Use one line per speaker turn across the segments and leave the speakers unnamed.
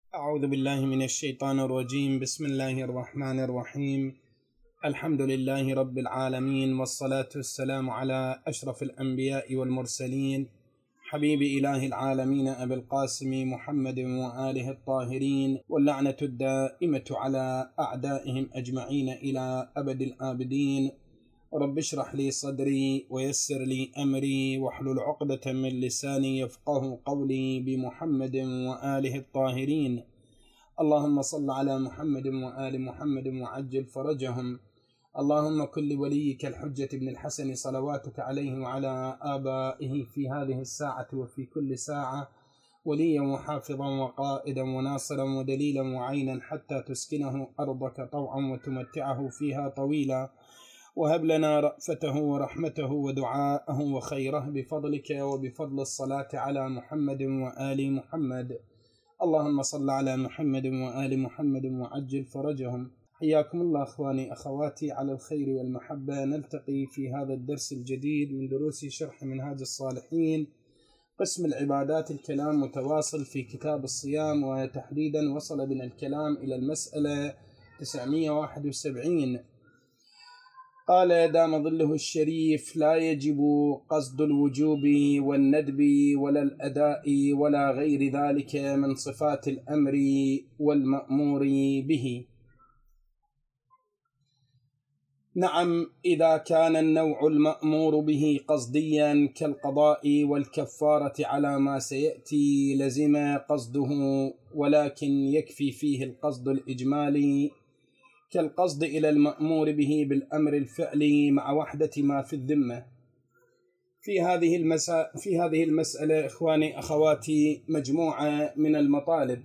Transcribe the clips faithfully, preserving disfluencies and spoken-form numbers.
أعوذ بالله من الشيطان الرجيم. بسم الله الرحمن الرحيم. الحمد لله رب العالمين، والصلاة والسلام على أشرف الأنبياء والمرسلين، حبيب إله العالمين أبي القاسم محمد وآله الطاهرين، واللعنة الدائمة على أعدائهم أجمعين إلى أبد الآبدين. رب اشرح لي صدري ويسر لي أمري واحلل عقدة من لساني يفقه قولي بمحمد وآله الطاهرين. اللهم صل على محمد وآل محمد وعجل فرجهم. اللهم كن لوليك الحجة بن الحسن صلواتك عليه وعلى آبائه في هذه الساعة وفي كل ساعة وليا وحافظا وقائدا وناصرا ودليلا وعينا، حتى تسكنه أرضك طوعا وتمتعه فيها طويلا. وهب لنا رأفته ورحمته ودعاءه وخيره بفضلك وبفضل الصلاة على محمد وآل محمد. اللهم صل على محمد وآل محمد وعجل فرجهم. حياكم الله أخواني أخواتي على الخير والمحبة. نلتقي في هذا الدرس الجديد من دروس شرح منهاج الصالحين، قسم العبادات. الكلام متواصل في كتاب الصيام، وتحديدا وصل بنا الكلام إلى المسألة تسعمائة وواحد وسبعين. قال دام ظله الشريف: لا يجب قصد الوجوب والندب ولا الأداء ولا غير ذلك من صفات الأمر والمأمور به. نعم، إذا كان النوع المأمور به قصديا كالقضاء والكفارة على ما سيأتي لزم قصده، ولكن يكفي فيه القصد الإجمالي كالقصد إلى المأمور به بالأمر الفعلي مع وحدة ما في الذمة. في هذه المسألة في هذه المسألة إخواني أخواتي مجموعة من المطالب.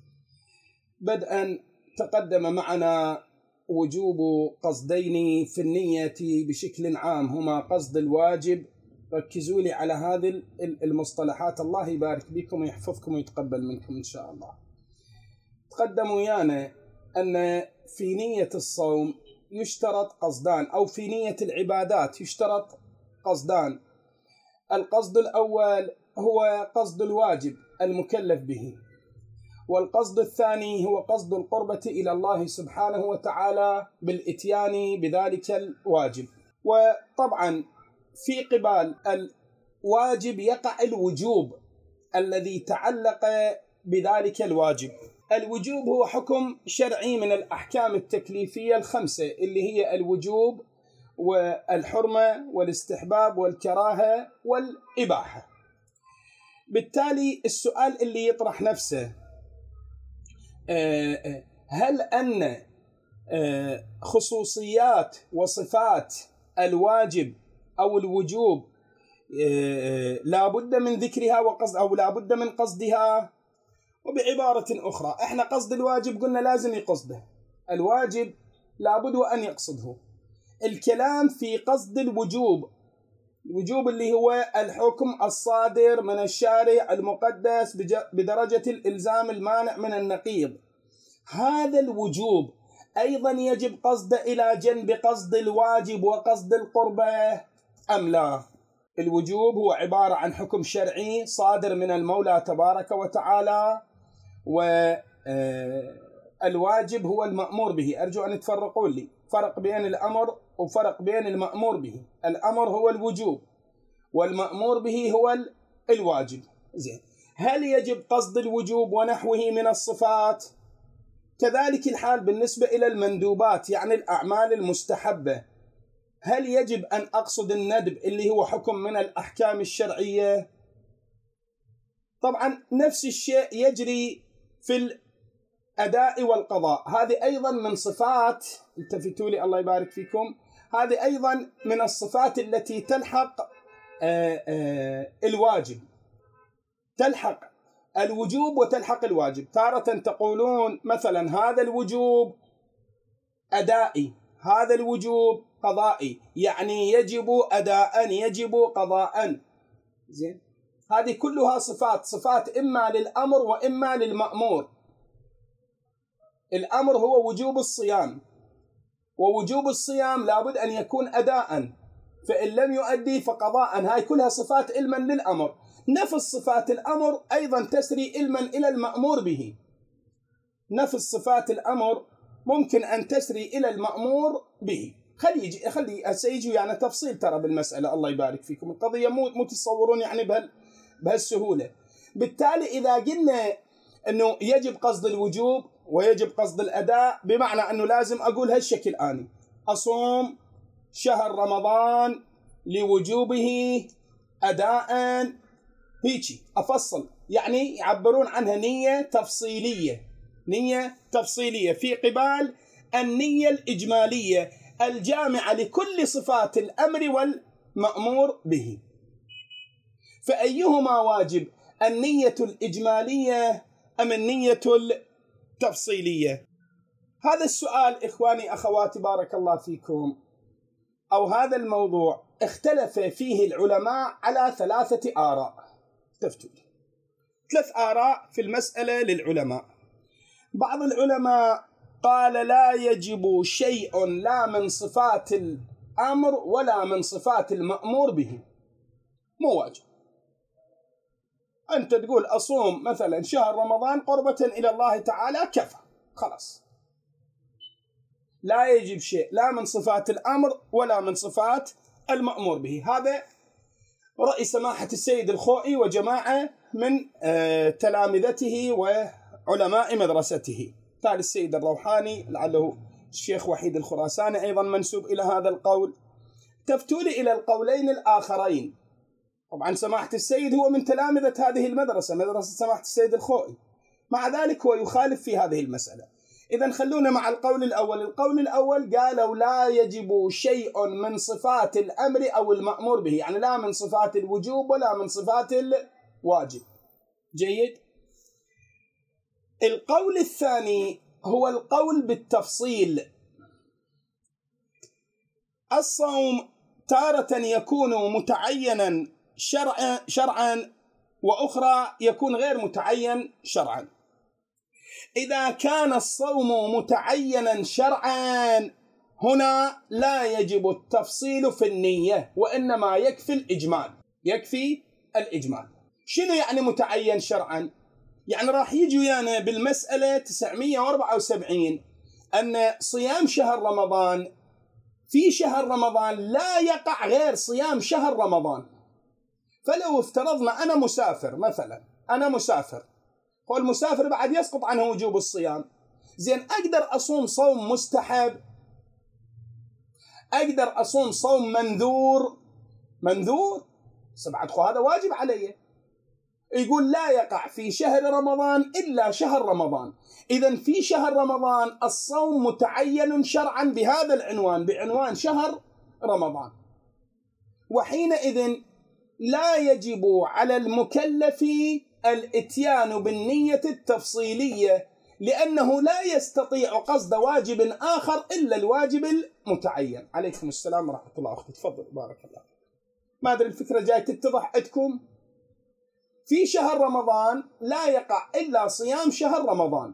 بدءا تقدم معنا وجوب قصدين في النية بشكل عام، هما قصد الواجب. ركزوا لي على هذه المصطلحات، الله يبارك بكم ويحفظكم ويتقبل منكم إن شاء الله. تقدم ويانا أن في نية الصوم يشترط قصدان، أو في نية العبادات يشترط قصدان. القصد الأول هو قصد الواجب المكلف به، والقصد الثاني هو قصد القربة إلى الله سبحانه وتعالى بالإتيان بذلك الواجب. وطبعا في قبال الواجب يقع الوجوب الذي تعلق بذلك الواجب. الوجوب هو حكم شرعي من الأحكام التكليفية الخمسة، اللي هي الوجوب والحرمة والاستحباب والكراهة والإباحة. بالتالي السؤال اللي يطرح نفسه: هل أن خصوصيات وصفات الواجب أو الوجوب لا بد من ذكرها وقصد أو لا بد من قصدها؟ وبعبارة أخرى، إحنا قصد الواجب قلنا لازم يقصده، الواجب لابد أن يقصده. الكلام في قصد الوجوب، الوجوب اللي هو الحكم الصادر من الشارع المقدس بدرجة الإلزام المانع من النقيض. هذا الوجوب أيضا يجب قصد إلى جنب قصد الواجب وقصد القربة أم لا؟ الوجوب هو عبارة عن حكم شرعي صادر من المولى تبارك وتعالى، والواجب هو المأمور به. أرجو أن تفرقوا لي فرق بين الأمر وفرق بين المأمور به. الأمر هو الوجوب والمأمور به هو الواجب. زين، هل يجب قصد الوجوب ونحوه من الصفات؟ كذلك الحال بالنسبة إلى المندوبات، يعني الأعمال المستحبة. هل يجب أن أقصد الندب اللي هو حكم من الأحكام الشرعية؟ طبعا نفس الشيء يجري في الأداء والقضاء. هذه أيضا من صفات، التفتوا لي الله يبارك فيكم، هذه أيضا من الصفات التي تلحق آآ آآ الواجب، تلحق الوجوب وتلحق الواجب. تارة تقولون مثلا هذا الوجوب أدائي، هذا الوجوب قضائي، يعني يجب أداء يجب قضاء. زين، هذه كلها صفات صفات إما للأمر وإما للمأمور. الأمر هو وجوب الصيام، ووجوب الصيام لابد أن يكون أداء، فإن لم يؤدي فقضاء. هاي كلها صفات علما للأمر. نفس صفات الأمر أيضا تسري علما إلى المأمور به. نفس صفات الأمر ممكن أن تسري إلى المأمور به. خلي يجي خلي سيجي يعني تفصيل ترى بالمسألة، الله يبارك فيكم. القضية مو مو تصورون يعني بهال بهالسهولة. بالتالي إذا قلنا أنه يجب قصد الوجوب ويجب قصد الأداء، بمعنى أنه لازم أقول هالشكل آني: أصوم شهر رمضان لوجوبه أداء، هيجي أفصل، يعني يعبرون عنها نية تفصيلية، نية تفصيلية في قبال النية الإجمالية الجامعة لكل صفات الأمر والمأمور به. فأيهما واجب، النية الإجمالية أم النية التفصيلية؟ هذا السؤال إخواني أخواتي بارك الله فيكم، أو هذا الموضوع اختلف فيه العلماء على ثلاثة آراء. تفتوا ثلاث آراء في المسألة للعلماء. بعض العلماء قال لا يجب شيء لا من صفات الأمر ولا من صفات المأمور به، مو واجب. أنت تقول أصوم مثلا شهر رمضان قربة إلى الله تعالى، كفى خلاص، لا يجب شيء لا من صفات الأمر ولا من صفات المأمور به. هذا رأي سماحة السيد الخوئي وجماعة من تلامذته وعلماء مدرسته، قال السيد الروحاني لعله الشيخ وحيد الخراساني أيضا منسوب إلى هذا القول. تفتولي إلى القولين الآخرين. طبعا سماحة السيد هو من تلامذة هذه المدرسة، مدرسة سماحة السيد الخوئي، مع ذلك هو يخالف في هذه المسألة. إذن خلونا مع القول الأول. القول الأول قالوا لا يجب شيء من صفات الأمر أو المأمور به، يعني لا من صفات الوجوب ولا من صفات الواجب. جيد. القول الثاني هو القول بالتفصيل. الصوم تارة يكون متعينا شرعا شرعا وأخرى يكون غير متعين شرعا. إذا كان الصوم متعينا شرعا هنا لا يجب التفصيل في النية، وإنما يكفي الإجمال، يكفي الإجمال. شنو يعني متعين شرعا؟ يعني راح يجي ويانا بالمسألة تسعمئة وأربعة وسبعين أن صيام شهر رمضان في شهر رمضان لا يقع غير صيام شهر رمضان. فلو افترضنا أنا مسافر مثلا، أنا مسافر، هو المسافر بعد يسقط عنه وجوب الصيام، زين أقدر أصوم صوم مستحب، أقدر أصوم صوم منذور، منذور سبعة خو هذا واجب علي. يقول لا يقع في شهر رمضان إلا شهر رمضان. إذن في شهر رمضان الصوم متعين شرعا بهذا العنوان، بعنوان شهر رمضان، وحينئذ لا يجب على المكلف الاتيان بالنية التفصيلية، لأنه لا يستطيع قصد واجب آخر إلا الواجب المتعين. عليكم السلام ورحمة الله. أختي تفضل بارك الله. ما أدري الفكرة جاي تتضح عندكم. في شهر رمضان لا يقع إلا صيام شهر رمضان،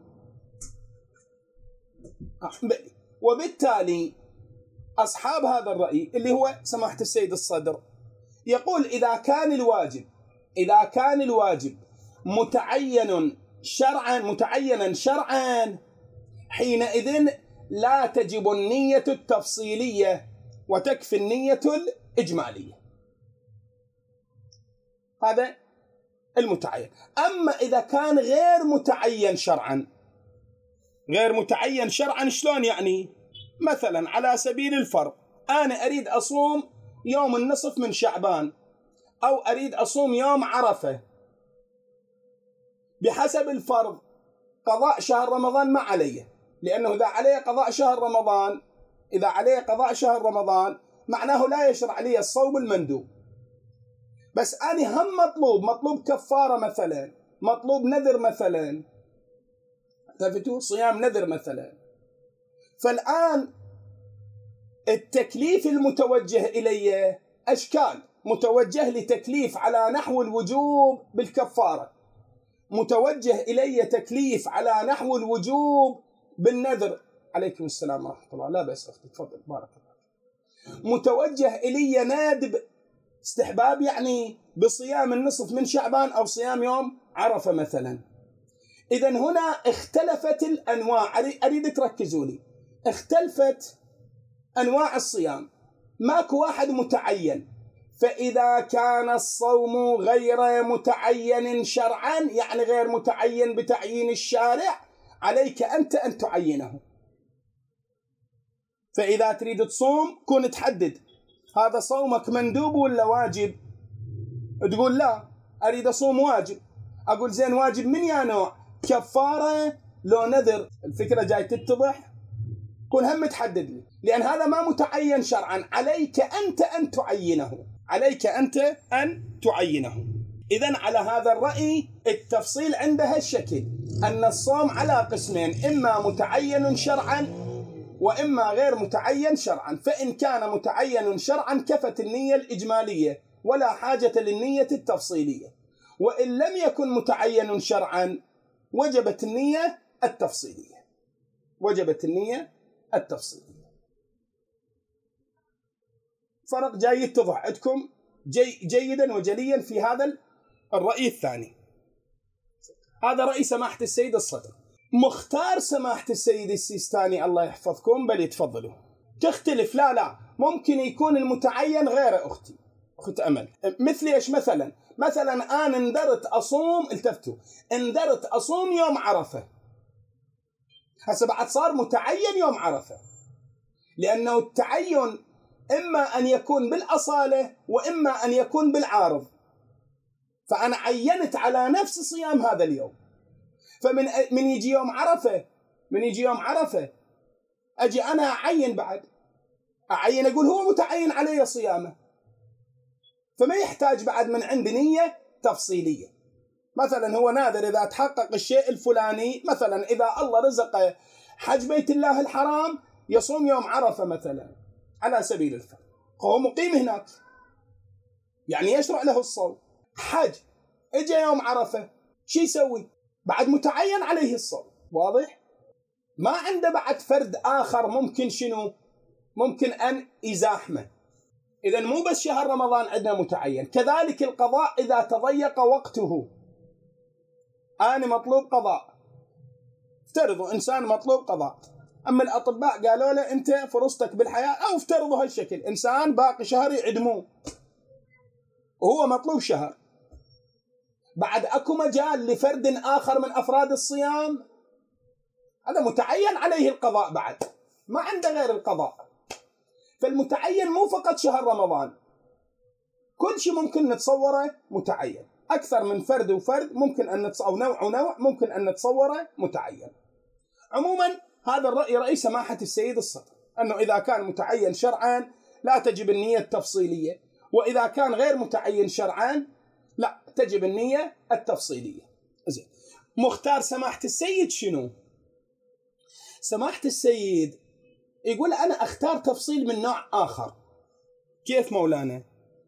وبالتالي أصحاب هذا الرأي اللي هو سماحة السيد الصدر يقول إذا كان الواجب إذا كان الواجب متعين شرعا متعينا شرعا حينئذ لا تجب النية التفصيلية وتكفي النية الإجمالية. هذا المتعين. أما إذا كان غير متعين شرعا، غير متعين شرعا شلون يعني؟ مثلا على سبيل الفرض أنا أريد أصوم يوم النصف من شعبان، أو أريد أصوم يوم عرفة، بحسب الفرض قضاء شهر رمضان ما عليه، لأنه إذا عليه قضاء شهر رمضان إذا عليه قضاء شهر رمضان معناه لا يشرع لي الصوم المندوب. بس أنا هم مطلوب مطلوب كفارة مثلا، مطلوب نذر مثلا، تفتوا صيام نذر مثلا. فالآن التكليف المتوجه إلي أشكال، متوجه لتكليف على نحو الوجوب بالكفارة، متوجه إلي تكليف على نحو الوجوب بالنذر. عليكم السلام ورحمة الله. لا بأس أختي تفضل بارك الله. متوجه إلي نادب استحباب، يعني بصيام النصف من شعبان أو صيام يوم عرفة مثلا. إذن هنا اختلفت الأنواع، أريد تركزوا لي، اختلفت أنواع الصيام، ماكو واحد متعين. فإذا كان الصوم غير متعين شرعا، يعني غير متعين بتعيين الشارع، عليك أنت أن تعينه. فإذا تريد تصوم كن تحدد هذا صومك مندوب ولا واجب. تقول لا أريد أصوم واجب، أقول زين واجب من يا نوع، كفارة لو نذر. الفكرة جاي تتضح؟ كن هم تحدد لي، لأن هذا ما متعين شرعا، عليك أنت أن تعينه، عليك أنت أن تعينه. إذن على هذا الرأي التفصيل عندها الشكل أن الصوم على قسمين، إما متعين شرعا وإما غير متعين شرعا. فإن كان متعين شرعا كفت النية الإجمالية ولا حاجة للنية التفصيلية، وإن لم يكن متعين شرعا وجبت النية التفصيلية، وجبت النية التفصيلية. فرق جاي يتضح عندكم جي جيدا وجليا في هذا الرأي الثاني. هذا رأي سماحة السيد الصدر. مختار سماحة السيد السيستاني الله يحفظكم، بل يتفضلوا. تختلف، لا لا ممكن يكون المتعين غير أختي أخت أمل. مثل إيش مثلا؟ مثلا أنا اندرت أصوم، التفتوا اندرت أصوم يوم عرفة، هسه بعد صار متعين يوم عرفة، لأنه التعين إما أن يكون بالأصالة وإما أن يكون بالعارض. فأنا عينت على نفس صيام هذا اليوم. فمن من يجي يوم عرفة، من يجي يوم عرفة أجي أنا أعين، بعد أعين أقول هو متعين علي صيامه، فما يحتاج بعد من عند نية تفصيلية. مثلا هو ناذر إذا تحقق الشيء الفلاني، مثلا إذا الله رزقه حج بيت الله الحرام يصوم يوم عرفة مثلا على سبيل الفرض، هو مقيم هناك يعني يشرع له الصوم. حج اجى يوم عرفة شو يسوي؟ بعد متعين عليه الصوم، واضح؟ ما عنده بعد فرد آخر ممكن شنو؟ ممكن أن يزاحمه. إذا مو بس شهر رمضان عندنا متعين، كذلك القضاء إذا تضيق وقته. أنا مطلوب قضاء، افترضوا إنسان مطلوب قضاء، أما الأطباء قالوا له أنت فرصتك بالحياة، أو افترضوا هالشكل إنسان باقي شهر يعدموه وهو مطلوب شهر، بعد أكو مجال لفرد آخر من أفراد الصيام، هذا متعين عليه القضاء، بعد ما عنده غير القضاء. فالمتعين مو فقط شهر رمضان، كل شيء ممكن نتصوره متعين، أكثر من فرد وفرد ممكن أن نتصور، أو نوع ونوع ممكن أن نتصوره متعين. عموما هذا الرأي رأي سماحة السيد الصدر، أنه إذا كان متعين شرعا لا تجب النية التفصيلية، وإذا كان غير متعين شرعا لا تجب النية التفصيلية. زين، مختار سماحة السيد شنو؟ سماحة السيد يقول أنا أختار تفصيل من نوع آخر. كيف مولانا؟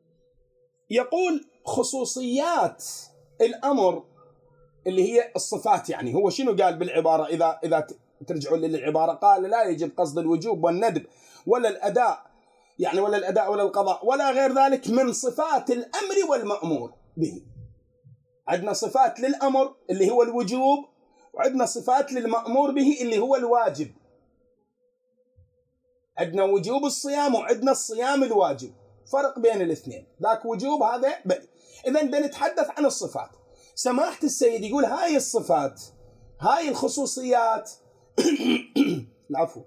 يقول خصوصيات الأمر اللي هي الصفات، يعني هو شنو قال بالعبارة؟ إذا إذا ترجعوا للعبارة قال لا يجب قصد الوجوب والندب ولا الأداء، يعني ولا الأداء ولا القضاء ولا غير ذلك من صفات الأمر والمأمور به. عندنا صفات للأمر اللي هو الوجوب، وعندنا صفات للمأمور به اللي هو الواجب. عندنا وجوب الصيام وعندنا الصيام الواجب، فرق بين الاثنين، ذاك وجوب هذا بل. إذن بنتحدث عن الصفات. سماحة السيد يقول هاي الصفات، هاي الخصوصيات العفو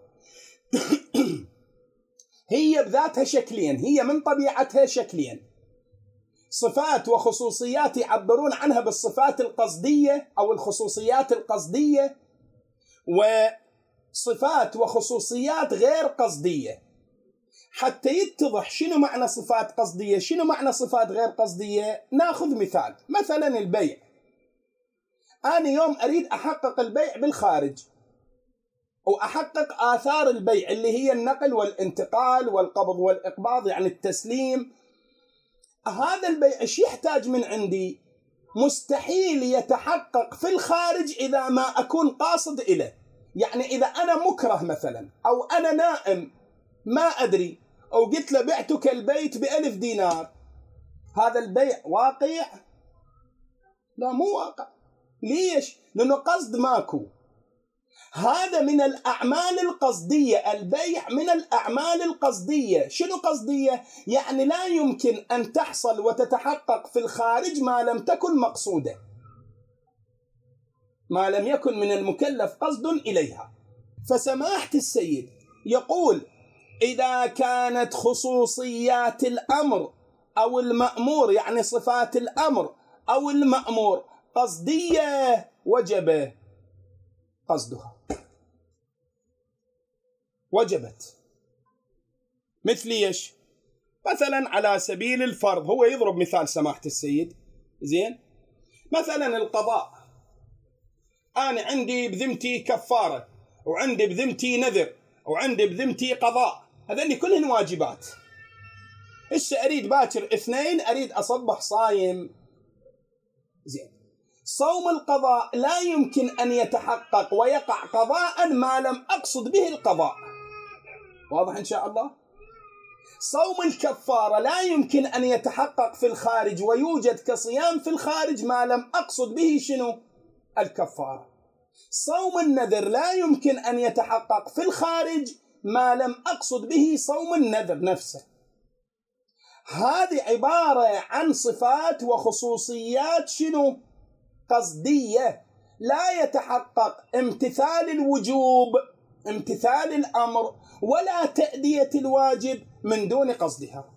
هي بذاتها شكلين، هي من طبيعتها شكلين، صفات وخصوصيات يعبرون عنها بالصفات القصدية أو الخصوصيات القصدية، وصفات وخصوصيات غير قصدية. حتى يتضح شنو معنى صفات قصدية شنو معنى صفات غير قصدية، ناخذ مثال. مثلا البيع، أنا يوم أريد أحقق البيع بالخارج وأحقق آثار البيع اللي هي النقل والانتقال والقبض والإقباض، يعني التسليم. هذا البيع ايش يحتاج من عندي؟ مستحيل يتحقق في الخارج إذا ما أكون قاصد إليه. يعني إذا أنا مكره مثلا أو أنا نائم ما أدري أو قلت له بعتك البيت بألف دينار، هذا البيع واقع؟ لا مو واقع. ليش؟ لأنه قصد ماكو. هذا من الأعمال القصدية، البيع من الأعمال القصدية. شنو قصدية؟ يعني لا يمكن أن تحصل وتتحقق في الخارج ما لم تكن مقصودة، ما لم يكن من المكلف قصد إليها. فسماحة السيد يقول إذا كانت خصوصيات الأمر أو المأمور، يعني صفات الأمر أو المأمور قصدية، وجب قصدها، وجبت. مثل ايش؟ مثلا على سبيل الفرض، هو يضرب مثال سماحة السيد، زين؟ مثلا القضاء، أنا عندي بذمتي كفارة، وعندي بذمتي نذر، وعندي بذمتي قضاء، هذني كلهن واجبات. هسه أريد باكر اثنين أريد أصبح صايم، زين. صوم القضاء لا يمكن أن يتحقق ويقع قضاء ما لم أقصد به القضاء، واضح إن شاء الله؟ صوم الكفارة لا يمكن أن يتحقق في الخارج ويوجد كصيام في الخارج ما لم أقصد به شنو؟ الكفارة. صوم النذر لا يمكن أن يتحقق في الخارج ما لم أقصد به صوم النذر نفسه. هذه عبارة عن صفات وخصوصيات شنو؟ قصدية، لا يتحقق امتثال الوجوب، امتثال الأمر، ولا تأدية الواجب من دون قصدها.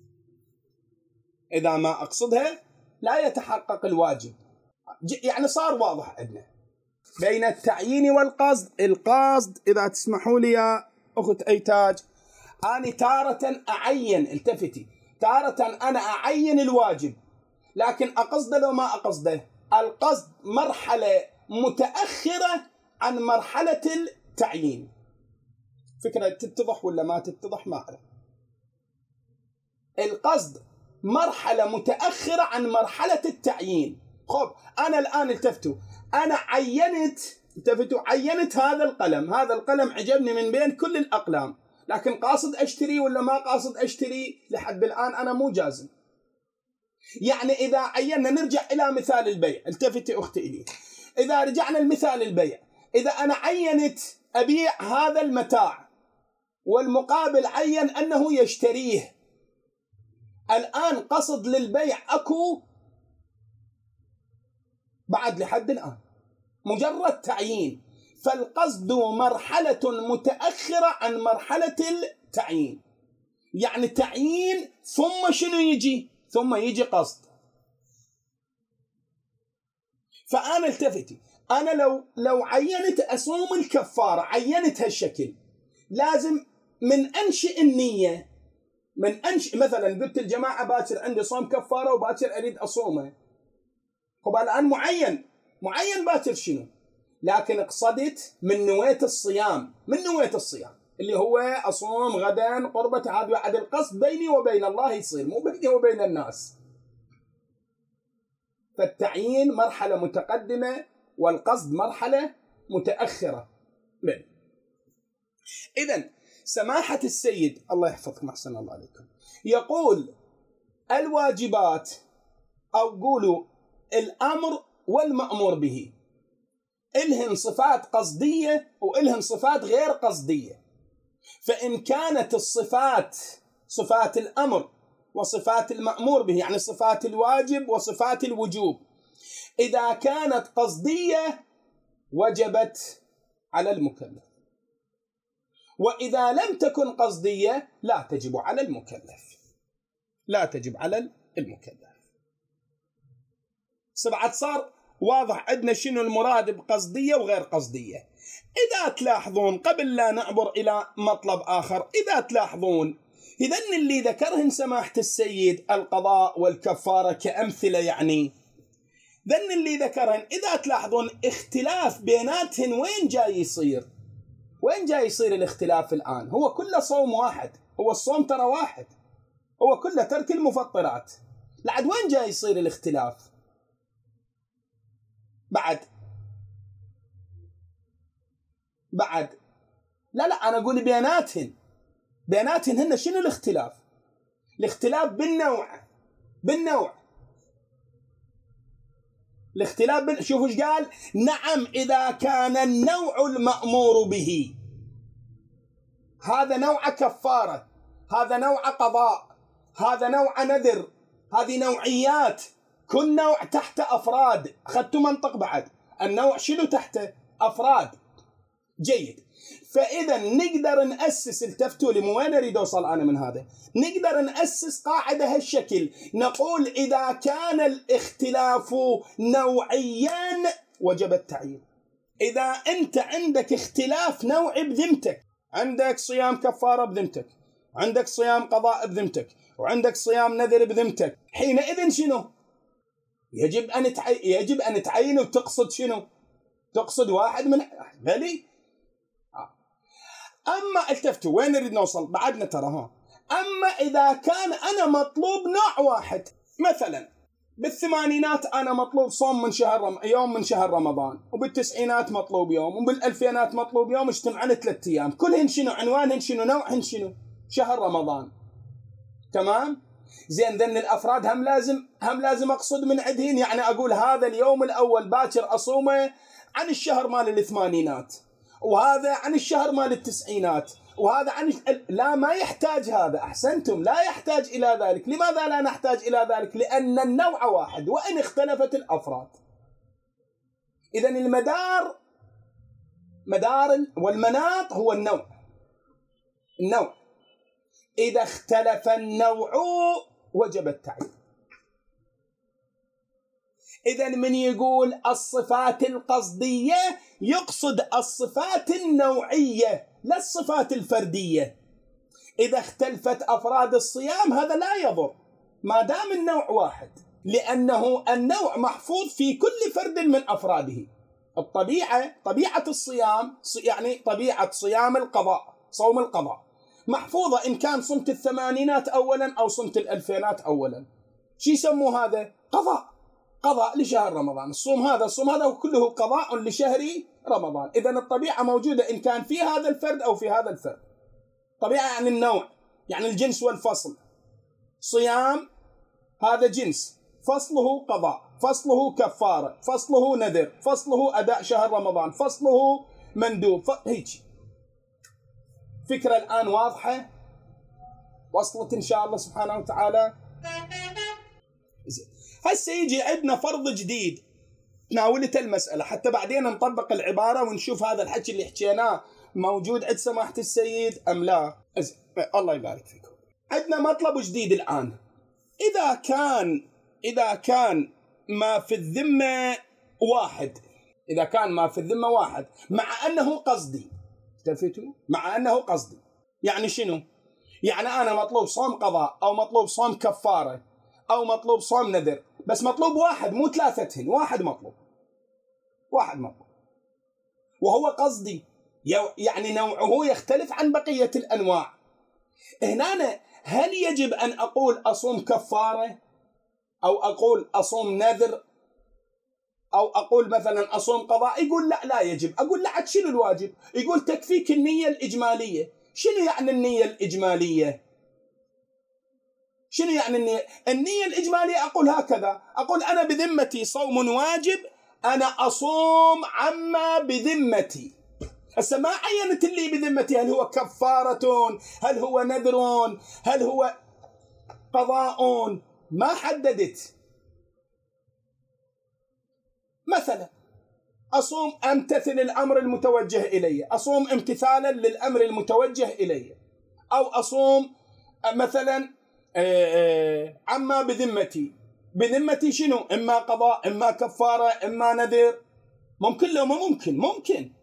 إذا ما أقصدها لا يتحقق الواجب. يعني صار واضح عندنا بين التعيين والقصد. القصد إذا تسمحوا لي يا أخت أيتاج، أنا تارة أعين، التفتي، تارة أنا أعين الواجب لكن أقصده لو ما أقصده. القصد مرحلة متأخرة عن مرحلة التعيين. فكرة تتضح ولا ما تتضح؟ ما أعرف. القصد مرحلة متأخرة عن مرحلة التعيين. خب أنا الآن التفتوا، أنا عينت، التفتوا عينت هذا القلم، هذا القلم عجبني من بين كل الأقلام، لكن قاصد أشتري ولا ما قاصد أشتري لحد الآن أنا مو جازم. يعني إذا عينا، نرجع إلى مثال البيع، التفتي أختي إلي، إذا رجعنا لمثال البيع، إذا أنا عينت أبيع هذا المتاع والمقابل عين أنه يشتريه، الآن قصد للبيع أكو بعد لحد الآن، مجرد تعيين. فالقصد مرحلة متأخرة عن مرحلة التعيين. يعني تعيين ثم شنو يجي؟ ثم يجي قصد. فأنا التفتي، أنا لو لو عينت أصوم الكفارة، عينت هالشكل، لازم من أنشئ النية، من أنشئ مثلا قلت الجماعة باكر عندي صوم كفارة وباكر أريد أصومه، طب الآن معين معين باكر شنو؟ لكن اقصدت من نوية الصيام، من نوية الصيام اللي هو أصوم غدا قربة، هذا بعد القصد بيني وبين الله يصير، مو بيني وبين الناس. فالتعيين مرحلة متقدمة والقصد مرحلة متأخرة. إذن سماحة السيد الله يحفظكم أحسن الله عليكم يقول الواجبات أو قولوا الأمر والمأمور به إلهن صفات قصدية وإلهن صفات غير قصدية. فإن كانت الصفات صفات الأمر وصفات المأمور به، يعني صفات الواجب وصفات الوجوب، إذا كانت قصدية وجبت على المكلف، وإذا لم تكن قصدية لا تجب على المكلف، لا تجب على المكلف. سبعة صار واضح عندنا شنو المراد بقصدية وغير قصدية. إذا تلاحظون قبل لا نعبر إلى مطلب آخر، إذا تلاحظون إذن اللي ذكرهن سماحة السيد القضاء والكفارة كأمثلة، يعني ذن اللي ذكرهن إذا تلاحظون اختلاف بيناتهن وين جاي يصير؟ وين جاي يصير الاختلاف الآن؟ هو كله صوم واحد، هو الصوم ترى واحد، هو كله ترك المفطرات. لعد وين جاي يصير الاختلاف؟ بعد بعد لا لا أنا أقول بيناتهن، بيناتهن هن شنو الاختلاف؟ الاختلاف بالنوع، بالنوع الاختلاف بال... شوفوا ايش قال. نعم إذا كان النوع المأمور به، هذا نوع كفارة، هذا نوع قضاء، هذا نوع نذر، هذه نوعيات، كل نوع تحت أفراد. أخذتوا منطق بعد؟ النوع شنو تحته؟ أفراد. جيد. فإذا نقدر نأسس، التفتوا لي مو وين أريد أوصل أنا من هذا، نقدر نأسس قاعدة هالشكل، نقول إذا كان الاختلاف نوعيا وجب التعيين. إذا أنت عندك اختلاف نوعي بذمتك، عندك صيام كفارة بذمتك، عندك صيام قضاء بذمتك، وعندك صيام نذر بذمتك، حينئذ شنو؟ يجب أن تعي... يجب أن تعين وتقصد شنو؟ تقصد واحد من بلي. أما التفتوا وين نريد نوصل بعدنا ترى ها. أما إذا كان أنا مطلوب نوع واحد، مثلا بالثمانينات أنا مطلوب صوم من شهر رم... يوم من شهر رمضان، وبالتسعينات مطلوب يوم، وبالألفينات مطلوب يوم، اجتمعنا ثلاثة أيام، كلهن شنو عنوانهن شنو نوعهن شنو؟ شهر رمضان. تمام؟ زين ذن الأفراد هم لازم هم لازم أقصد من عندهن، يعني أقول هذا اليوم الأول باكر أصومه عن الشهر مال الثمانينات، وهذا عن الشهر مال التسعينات، وهذا عن لا ما يحتاج هذا. أحسنتم، لا يحتاج إلى ذلك. لماذا لا نحتاج إلى ذلك؟ لأن النوع واحد وإن اختلفت الأفراد. إذن المدار مدار والمناط هو النوع. النوع إذا اختلف النوع وجب التعيين. إذن من يقول الصفات القصدية يقصد الصفات النوعية لا الصفات الفردية. إذا اختلفت أفراد الصيام هذا لا يضر ما دام النوع واحد، لأنه النوع محفوظ في كل فرد من أفراده. الطبيعة طبيعة الصيام يعني طبيعة صيام القضاء، صوم القضاء محفوظة، إن كان صمت الثمانينات أولا أو صمت الألفينات أولا. شي يسموه هذا؟ قضاء، قضاء لشهر رمضان. الصوم هذا الصوم هذا كله قضاء لشهر رمضان. إذن الطبيعة موجودة إن كان في هذا الفرد أو في هذا الفرد. طبيعة يعني النوع، يعني الجنس والفصل. صيام هذا جنس، فصله قضاء، فصله كفارة، فصله نذر، فصله أداء شهر رمضان، فصله مندوب. ف... هيك فكرة الآن واضحة، وصلت إن شاء الله سبحانه وتعالى. هسه يجي عندنا فرض جديد تناولته المسألة، حتى بعدين نطبق العبارة ونشوف هذا الحكي اللي حكيناه موجود عند سماحة السيد أم لا. الله يبارك فيكم. عندنا مطلب جديد الآن. إذا كان إذا كان ما في الذمة واحد، إذا كان ما في الذمة واحد مع أنه قصدي، تلفتوا مع أنه قصدي، يعني شنو؟ يعني أنا مطلوب صوم قضاء أو مطلوب صوم كفارة أو مطلوب صوم نذر، بس مطلوب واحد مو ثلاثتهن، واحد مطلوب، واحد مطلوب وهو قصدي، يعني نوعه يختلف عن بقية الأنواع. هنا هل يجب أن أقول أصوم كفارة أو أقول أصوم نذر أو أقول مثلا أصوم قضاء؟ يقول لا لا يجب. أقول لا، عاد شنو الواجب؟ يقول تكفيك النية الإجمالية. شنو يعني النية الإجمالية؟ شنو يعني النية؟ النية الإجمالية أقول هكذا، أقول أنا بذمتي صوم واجب، أنا أصوم عما بذمتي. هسه ما عينت اللي بذمتي، هل هو كفارة، هل هو نذر، هل هو قضاء، ما حددت. مثلا أصوم أمتثل الأمر المتوجه إلي، أصوم امتثالا للأمر المتوجه إلي، أو أصوم مثلا عما بذمتي. بذمتي شنو؟ إما قضاء، إما كفارة، إما نذر. ممكن لو ما ممكن ممكن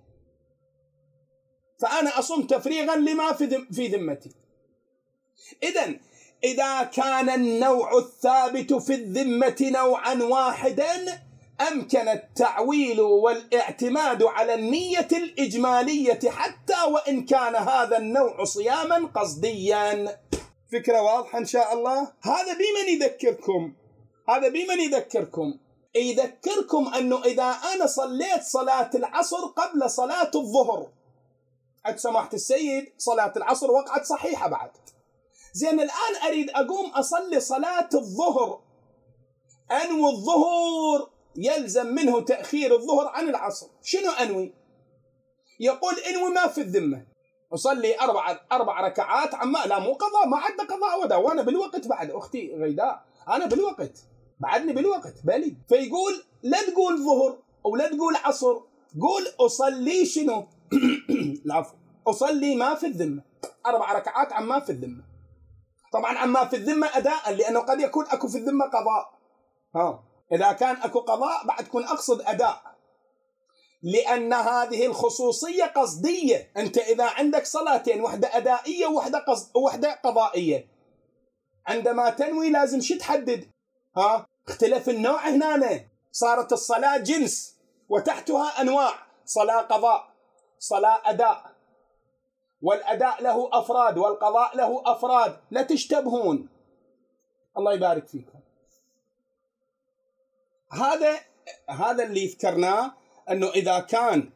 فأنا أصوم تفريغا لما في ذمتي. إذن إذا كان النوع الثابت في الذمة نوعا واحدا أمكن التعويل والاعتماد على النية الإجمالية حتى وإن كان هذا النوع صياما قصديا. فكرة واضحة إن شاء الله. هذا بمن يذكركم؟ هذا بمن يذكركم؟ يذكركم أنه إذا أنا صليت صلاة العصر قبل صلاة الظهر، عند سماحة السيد صلاة العصر وقعت صحيحة بعد، زين الآن أريد أقوم أصلي صلاة الظهر، أنوي الظهر يلزم منه تأخير الظهر عن العصر. شنو أنوي؟ يقول انوي ما في الذمة، أصلي أربع أربع ركعات عما لا مو قضاء، ما عندنا قضاء ودا، وأنا بالوقت بعد أختي غيداء أنا بالوقت بعدني بالوقت بالي. فيقول لا تقول ظهر ولا تقول عصر، قول أصلي شنو؟ العفو، أصلي ما في الذمة، أربع ركعات عما في الذمة. طبعا عما في الذمة أداء، لأنه قد يكون أكو في الذمة قضاء. ها إذا كان أكو قضاء بعد تكون أقصد أداء، لأن هذه الخصوصية قصدية. أنت إذا عندك صلاتين، واحدة أدائية وواحدة قصد وواحدة قضائية، عندما تنوي لازم شو تحدد؟ ها اختلف النوع هنا، صارت الصلاة جنس وتحتها أنواع، صلاة قضاء، صلاة أداء، والأداء له أفراد والقضاء له أفراد، لا تشتبهون. الله يبارك فيكم. هذا هذا اللي ذكرناه، أنه إذا كان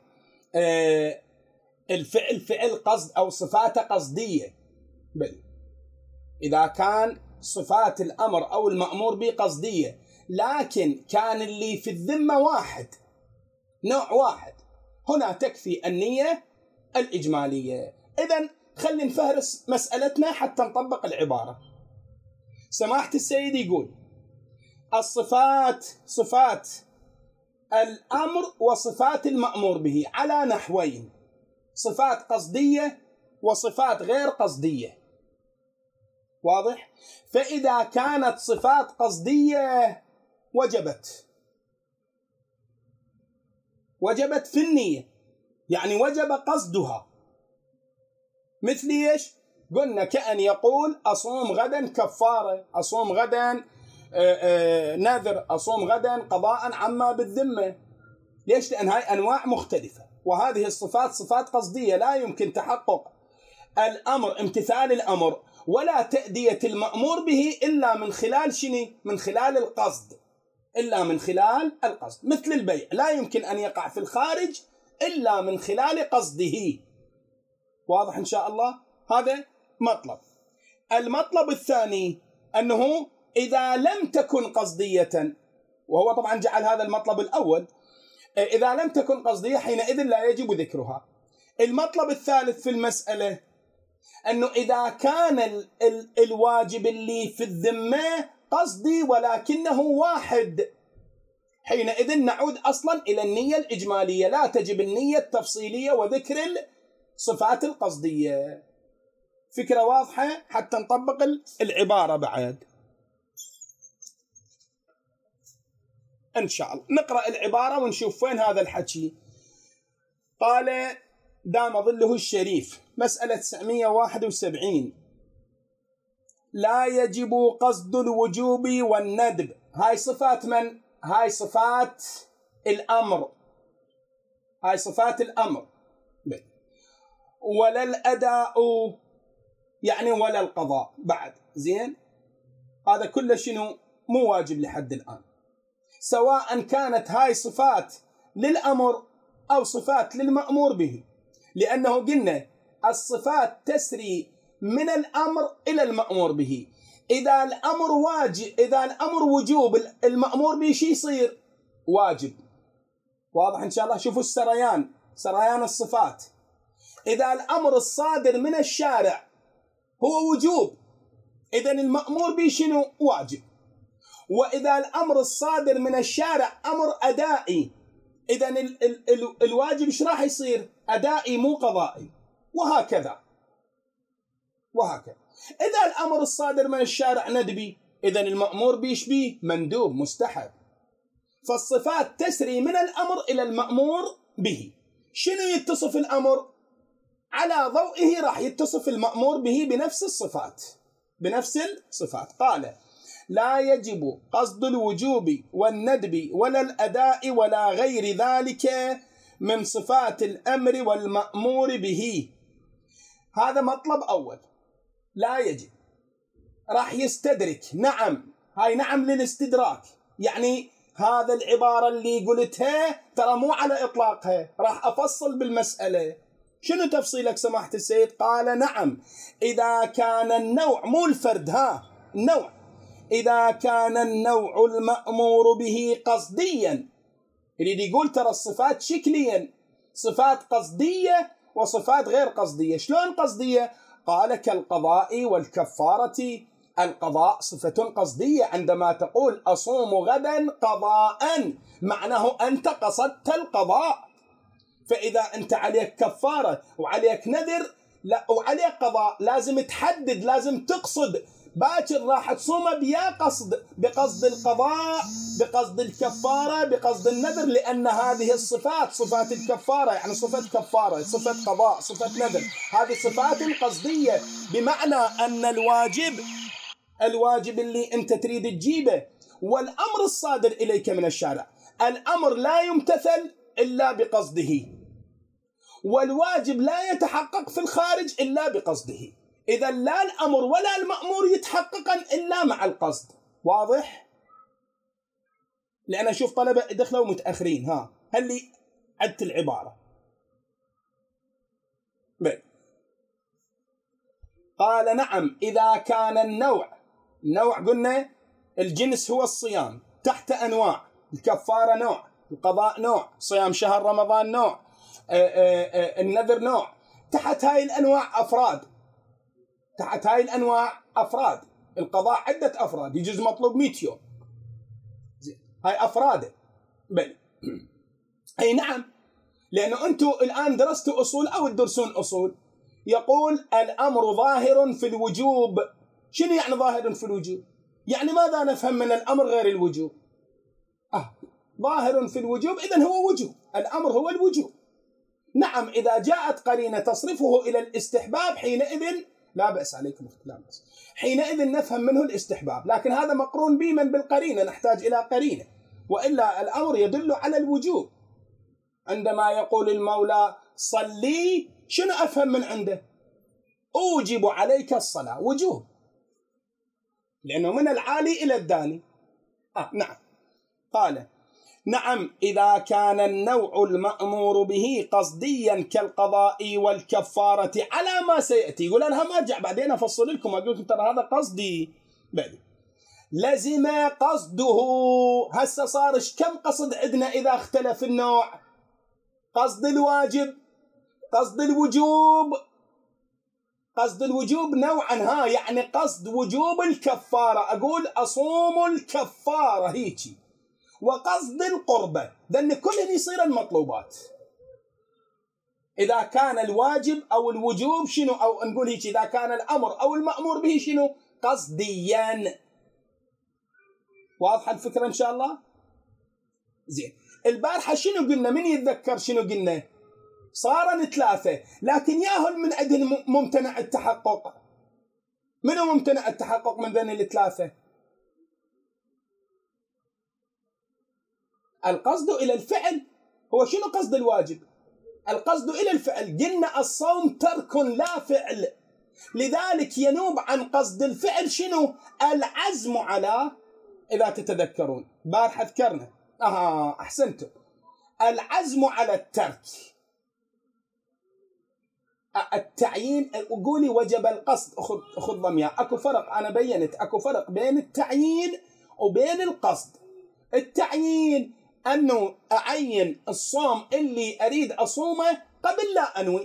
الفعل فعل قصد أو صفاته قصدية، بل إذا كان صفات الأمر أو المأمور به قصدية، لكن كان اللي في الذمة واحد، نوع واحد، هنا تكفي النية الإجمالية. إذن خلينا نفهرس مسألتنا حتى نطبق العبارة. سماحة السيد يقول الصفات صفات الأمر وصفات المأمور به على نحوين، صفات قصدية وصفات غير قصدية. واضح؟ فإذا كانت صفات قصدية وجبت وجبت في النية، يعني وجب قصدها. مثل ايش؟ قلنا كأن يقول أصوم غدا كفارة، أصوم غدا نذر، أصوم غدا قضاء عما بالذمة. ليش؟ لأن هاي أنواع مختلفة، وهذه الصفات صفات قصدية، لا يمكن تحقق الأمر امتثال الأمر ولا تأدية المأمور به إلا من خلال شنو؟ من خلال القصد، إلا من خلال القصد. مثل البيع لا يمكن أن يقع في الخارج إلا من خلال قصده. واضح إن شاء الله؟ هذا مطلب. المطلب الثاني أنه إذا لم تكن قصدية، وهو طبعا جعل هذا المطلب الأول، إذا لم تكن قصدية حينئذ لا يجب ذكرها. المطلب الثالث في المسألة أنه إذا كان ال ال الواجب اللي في الذمة قصدي ولكنه واحد، حينئذ نعود أصلا إلى النية الإجمالية، لا تجب النية التفصيلية وذكر الصفات القصدية. فكرة واضحة حتى نطبق العبارة بعد إن شاء الله. نقرأ العبارة ونشوف وين هذا الحكي. قال دام ظله الشريف، مسألة تسعمائة وواحد وسبعين، لا يجب قصد الوجوب والندب. هاي صفات من؟ هاي صفات الأمر، هاي صفات الأمر. ولا الأداء، يعني ولا القضاء بعد. زين، هذا كله شنو؟ مو واجب لحد الآن، سواء كانت هاي صفات للأمر أو صفات للمأمور به، لأنه قلنا الصفات تسري من الأمر إلى المأمور به. إذا الأمر واجب، إذا الأمر وجوب، المأمور به شي يصير؟ واجب. واضح إن شاء الله؟ شوفوا السريان، سريان الصفات. إذا الأمر الصادر من الشارع هو وجوب، إذن المأمور به شنو؟ واجب. وإذا الأمر الصادر من الشارع أمر أدائي، إذن ال ال ال الواجب إيش راح يصير؟ أدائي مو قضائي، وهكذا وهكذا. إذا الأمر الصادر من الشارع ندبي، إذن المأمور به إيش بيه؟ مندوب، مستحب. فالصفات تسري من الأمر إلى المأمور به. شنو يتصف الأمر؟ على ضوئه راح يتصف المأمور به بنفس الصفات، بنفس الصفات. قال لا يجب قصد الوجوب والندب ولا الأداء ولا غير ذلك من صفات الأمر والمأمور به. هذا مطلب أول، لا يجب. راح يستدرك، نعم، هاي نعم للاستدراك، يعني هذا العبارة اللي قلتها ترى مو على إطلاقها، راح أفصل بالمسألة. شنو تفصيلك سماحة السيد؟ قال نعم، إذا كان النوع، مو الفرد، ها النوع، إذا كان النوع المأمور به قصديا يريد يقول ترى الصفات شكليا صفات قصدية وصفات غير قصدية. شلون قصدية؟ قال كالقضاء والكفارة. القضاء صفة قصدية، عندما تقول أصوم غدا قضاء معناه أنت قصدت القضاء. فإذا أنت عليك كفارة وعليك نذر لا وعليك قضاء لازم تحدد، لازم تقصد. باكر راح تصوم بيا قصد، بقصد القضاء، بقصد الكفارة، بقصد النذر، لأن هذه الصفات صفات الكفارة يعني صفة كفارة، صفة قضاء، صفة نذر، هذه صفات قصدية. بمعنى أن الواجب الواجب اللي أنت تريد تجيبه والأمر الصادر إليك من الشارع، الأمر لا يمتثل إلا بقصده، والواجب لا يتحقق في الخارج إلا بقصده. إذا لا الأمر ولا المأمور يتحققا إلا مع القصد. واضح؟ لأن أشوف طلبة دخلوا متأخرين. ها هل لي عدت العبارة؟ بل. قال نعم إذا كان النوع نوع قلنا الجنس هو الصيام تحت أنواع، الكفارة نوع، القضاء نوع، صيام شهر رمضان نوع، النذر نوع. تحت هاي الأنواع أفراد، تحت هاي الأنواع أفراد. القضاء عدة أفراد، يجوز مطلوب مئة يوم، هاي أفراده. بل أي نعم، لأنه أنتم الآن درستوا أصول أو تدرسون أصول. يقول الأمر ظاهر في الوجوب. شنو يعني ظاهر في الوجوب؟ يعني ماذا نفهم من الأمر غير الوجوب؟ آه ظاهر في الوجوب إذن هو وجوب، الأمر هو الوجوب. نعم إذا جاءت قرينة تصرفه إلى الاستحباب حينئذ لا بأس عليكم لا بأس، حينئذ نفهم منه الاستحباب، لكن هذا مقرون بمن بالقرينة، نحتاج إلى قرينة، وإلا الأمر يدل على الوجوب. عندما يقول المولى صلي، شنو أفهم من عنده؟ أوجب عليك الصلاة، وجوب، لأنه من العالي إلى الداني. آه نعم. قال نعم إذا كان النوع المأمور به قصديا كالقضاء والكفارة على ما سيأتي. يقول أنا هم أرجع بعدين أفصل لكم أقول لكم ترى هذا قصدي. بعد لزم قصده. هسه صار كم قصد عندنا إذا اختلف النوع؟ قصد الواجب، قصد الوجوب. قصد الوجوب نوعا ها يعني قصد وجوب الكفارة، أقول أصوم الكفارة هيجي، وقصد القربة، لأن كلهم يصير المطلوبات. إذا كان الواجب أو الوجوب شنو، أو نقول هيك إذا كان الأمر أو المأمور به شنو قصديا. واضحة الفكرة إن شاء الله؟ زين. البارحة شنو قلنا؟ من يتذكر شنو قلنا؟ صارن ثلاثة، لكن ياهل من عندهم ممتنع التحقق. منو ممتنع التحقق من ذن الثلاثة؟ القصد إلى الفعل. هو شنو قصد الواجب؟ القصد إلى الفعل. قلنا الصوم ترك لا فعل، لذلك ينوب عن قصد الفعل شنو؟ العزم على، إذا تتذكرون بارحة ذكرنا أها أحسنتم، العزم على الترك. التعيين وقولي وجب القصد، أخذ أخذ ضمياء. أكو فرق، أنا بينت أكو فرق بين التعيين وبين القصد. التعيين أنه أعين الصوم اللي أريد أصومه قبل لا أنوي.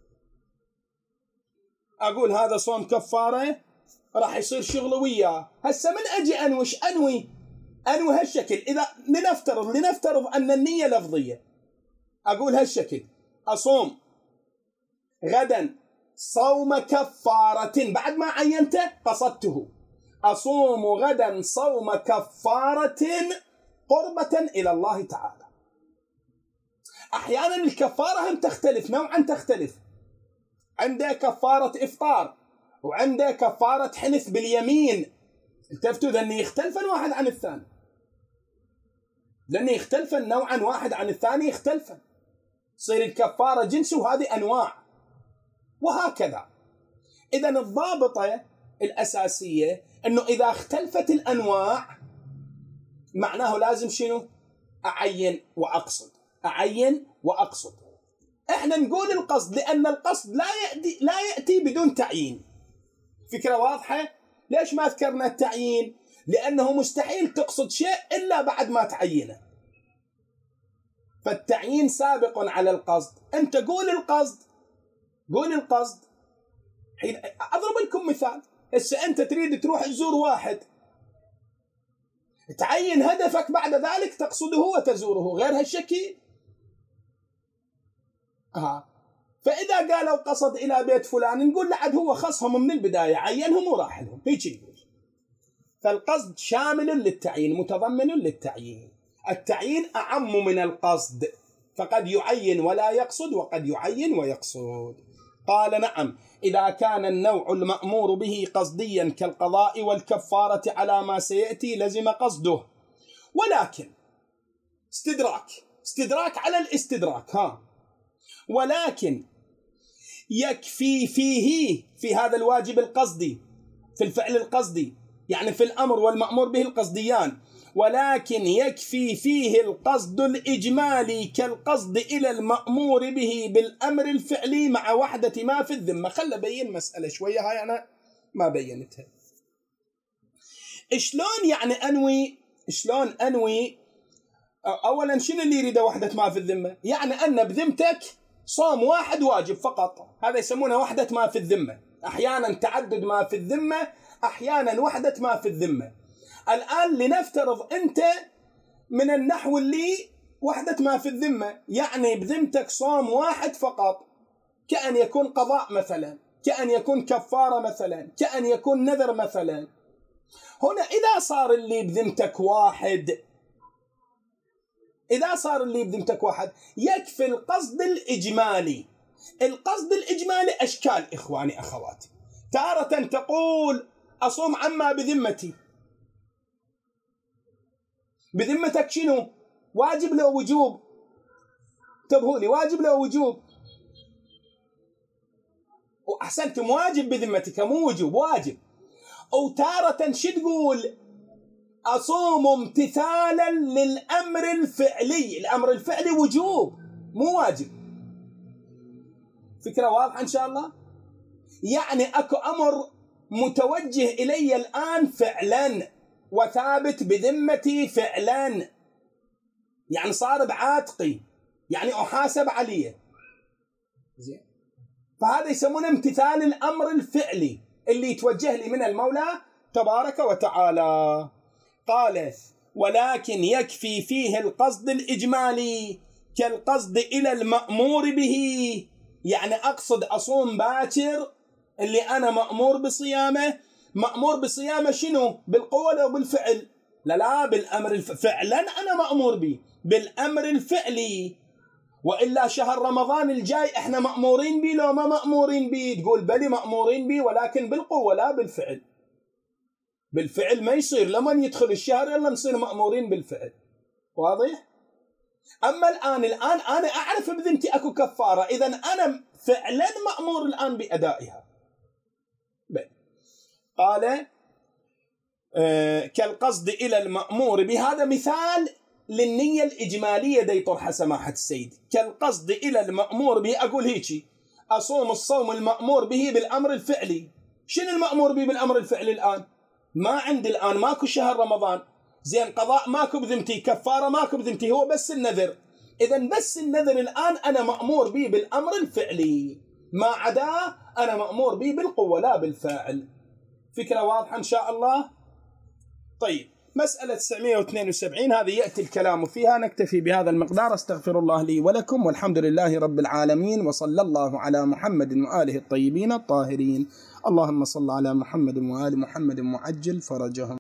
أقول هذا صوم كفارة راح يصير شغل وياه، هسه من أجي أنوش أنوي أنوي هالشكل. إذا لنفترض لنفترض أن النية لفظية، أقول هالشكل أصوم غدا صوم كفارة، بعد ما عينته قصدته، أصوم غدا صوم كفارة قربة إلى الله تعالى. أحيانا الكفارة هم تختلف، نوعا تختلف. عنده كفارة إفطار وعنده كفارة حنث باليمين. التفتوا ذن يختلفن واحد عن الثاني، لأن يختلفن نوعا واحد عن الثاني يختلفن. صير الكفارة جنس وهذه أنواع وهكذا. إذن الضابطة الأساسية أنه إذا اختلفت الأنواع معناه لازم شنو؟ أعين وأقصد، أعين وأقصد. إحنا نقول القصد لأن القصد لا يأتي, لا يأتي بدون تعيين. فكرة واضحة؟ ليش ما ذكرنا التعيين؟ لأنه مستحيل تقصد شيء إلا بعد ما تعينه. فالتعيين سابق على القصد. أنت قول القصد، قول القصد. حين أضرب لكم مثال، هسه أنت تريد تروح تزور واحد، تعين هدفك، بعد ذلك تقصده وتزوره، غير هالشكل. آه. فإذا قالوا قصد إلى بيت فلان، نقول لعد هو خصهم من البداية، عينهم وراح لهم، هيك يقول. فالقصد شامل للتعيين، متضمن للتعيين. التعيين أعم من القصد، فقد يعين ولا يقصد، وقد يعين ويقصد. قال نعم، إذا كان النوع المأمور به قصديا كالقضاء والكفارة على ما سيأتي لزم قصده، ولكن استدراك استدراك على الاستدراك ها ولكن يكفي فيه، في هذا الواجب القصدي، في الفعل القصدي، يعني في الأمر والمأمور به القصديان، ولكن يكفي فيه القصد الإجمالي كالقصد إلى المأمور به بالأمر الفعلي مع وحدة ما في الذمة. خل أبين مسألة شوية، هاي أنا ما بينتها. شلون يعني أنوي؟ شلون أنوي؟ أولا شنو اللي يريد وحدة ما في الذمة؟ يعني أن بذمتك صوم واحد واجب فقط، هذا يسمونه وحدة ما في الذمة. أحيانا تعدد ما في الذمة، أحيانا وحدة ما في الذمة. الآن لنفترض أنت من النحو اللي وحدة ما في الذمة، يعني بذمتك صوم واحد فقط، كأن يكون قضاء مثلا، كأن يكون كفارة مثلا، كأن يكون نذر مثلا. هنا إذا صار اللي بذمتك واحد، إذا صار اللي بذمتك واحد يكفي القصد الإجمالي. القصد الإجمالي أشكال إخواني أخواتي. تارة تقول أصوم عما بذمتي. بذمتك شنو؟ واجب لو وجوب؟ انتبهوا لي، واجب لو وجوب؟ وأحسنتم، واجب بذمتك مو وجوب، واجب. أو تارة شو تقول؟ أصوم امتثالا للأمر الفعلي. الأمر الفعلي وجوب مو واجب. فكرة واضحة إن شاء الله؟ يعني أكو أمر متوجه إلي الآن فعلا وثابت بذمتي فعلا، يعني صار بعاتقي، يعني أحاسب عليه. زين، فهذا يسمونه امتثال الأمر الفعلي اللي يتوجه لي من المولى تبارك وتعالى. قال ولكن يكفي فيه القصد الإجمالي كالقصد إلى المأمور به. يعني أقصد أصوم باكر اللي أنا مأمور بصيامه. مأمور بصيامه شنو؟ بالقوة أو بالفعل؟ لا لا، بالأمر الف... فعلا أنا مأمور به بالأمر الفعلي. وإلا شهر رمضان الجاي إحنا مأمورين به لو ما مأمورين به؟ تقول بلي مأمورين به، ولكن بالقوة لا بالفعل. بالفعل ما يصير، لمن يدخل الشهر يلا نصير مأمورين بالفعل. واضح؟ أما الآن الآن أنا أعرف بذمتي أكو كفارة، إذا أنا فعلا مأمور الآن بأدائها. بل. قال آه كالقصد إلى المأمور بهذا مثال للنية الإجمالية دي طرح سماحة السيد. كالقصد إلى المأمور به، أقول هيك أصوم الصوم المأمور به بالأمر الفعلي. شنو المأمور به بالأمر الفعلي الآن؟ ما عندي الآن ماكو شهر رمضان، زين قضاء ماكو بذمتي، كفارة ماكو بذمتي، هو بس النذر. إذا بس النذر الآن أنا مأمور به بالأمر الفعلي، ما عدا أنا مأمور به بالقوة لا بالفاعل. فكرة واضحة إن شاء الله؟ طيب، مسألة تسعمائة واثنين وسبعين هذه يأتي الكلام فيها. نكتفي بهذا المقدار. استغفر الله لي ولكم، والحمد لله رب العالمين، وصلى الله على محمد وآله الطيبين الطاهرين. اللهم صل على محمد وآل محمد وعجل فرجهم.